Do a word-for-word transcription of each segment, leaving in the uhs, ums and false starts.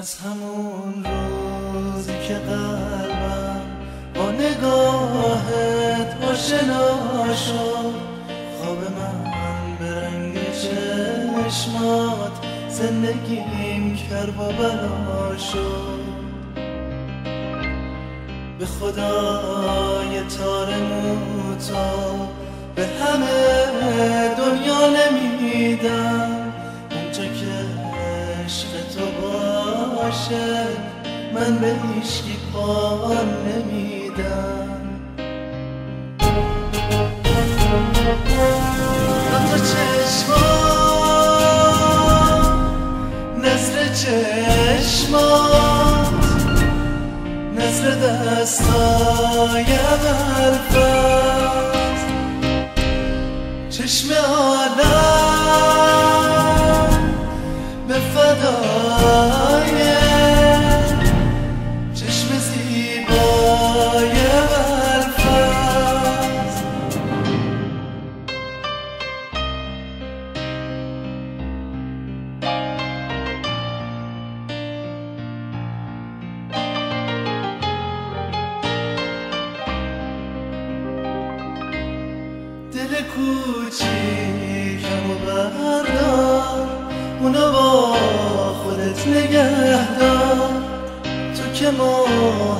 از همون روزی که قلبم با نگاهت آشنا شد، خواب من به رنگ چشمات زندگیم کرد و بلا شد. به خدای تار موتا به همه دنیا نمیدم، اونجا که عشق تو باشه من به هیچکی پا نمیدم. دوتا چشمات نظر چشمات نظر دستای برفت، چشم عالم به فدای چشم زیبای برفت. دل کوچیکم و بردار، اونو با خودت نگه دار، تو که ماه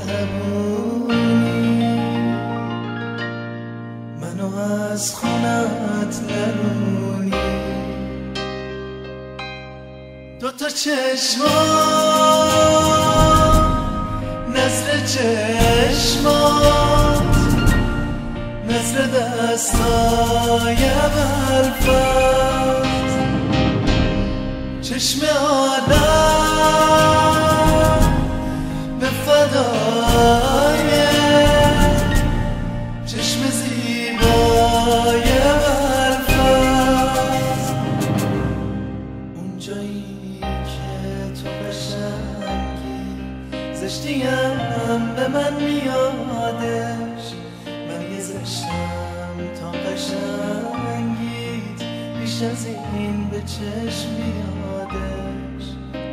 مهربونی منو از خونت نرونی. دوتا چشمات نظر چشمات نظر دستای برفت، چشم عالم به فدای چشم زیبای برفت. اونجایی که تو قشنگی زشتیم به من میادش، من یه زشتم تا قشنگیت بیش از این به چشم میادش.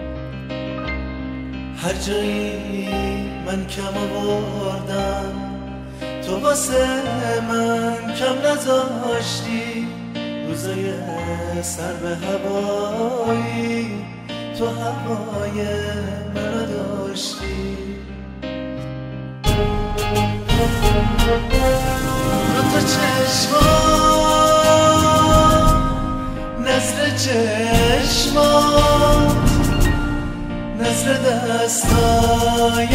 هر جایی من کم آوردم تو واسه من کم نذاشتی، روزای سر به هوایی تو هوای منو داشتی. دوتا چشمات نظر چشمات نظر دستای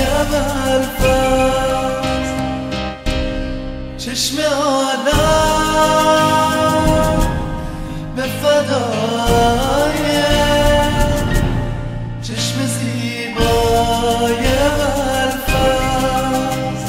برفت، چشم عالم به فدای چشم زیبای برفت.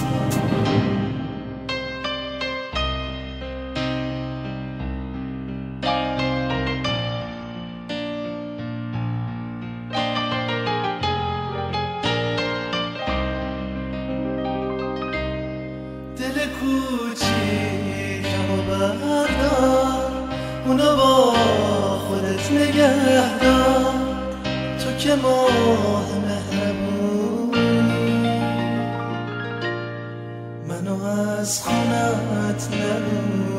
دل کوچیکم و بردار، اونو با خودت نگه دار، تو که ماه مهربونی منو از خونت نرونی.